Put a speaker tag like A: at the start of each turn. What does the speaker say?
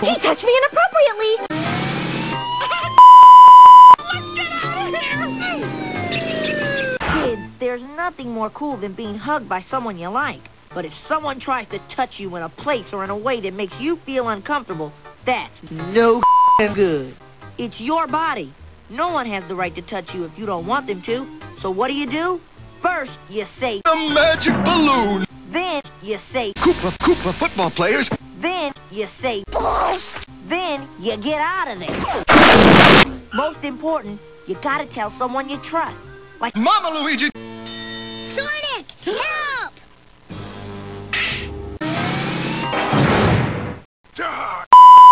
A: He touched me inappropriately!
B: Let's get out of here!
C: Kids, there's nothing more cool than being hugged by someone you like. But if someone tries to touch you in a place or in a way that makes you feel uncomfortable, that's no good. It's your body. No one has the right to touch you if you don't want them to. So what do? First, you say,
D: "A magic balloon!"
C: Then, you say,
D: Koopa football players!
C: Then, you say,
D: Balls!
C: Then, you get out of there. Most important, you gotta tell someone you trust. Like
D: Mama Luigi!
B: Sonic! Help!